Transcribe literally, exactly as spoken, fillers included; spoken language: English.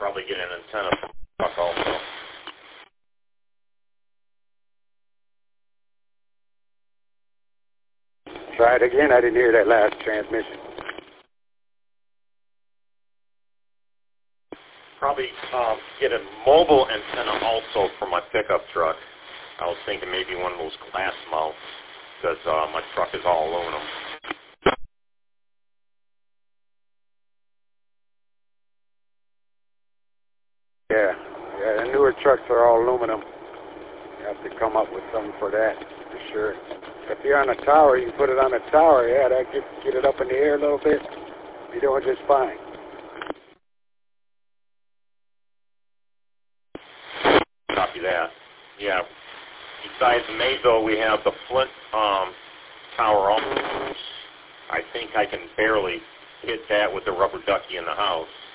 Probably get an antenna from the truck also. Try it again. I didn't hear that last transmission. Probably um, get a mobile antenna also for my pickup truck. I was thinking maybe one of those glass mounts because uh, my truck is all aluminum. Yeah, yeah. The newer trucks are all aluminum. You have to come up with something for that, for sure. If you're on a tower, you can put it on a tower. Yeah, that get get it up in the air a little bit. You're doing just fine. Copy that. Yeah. Besides the Mayville, we have the Flint um, tower also. I think I can barely hit that with the rubber ducky in the house.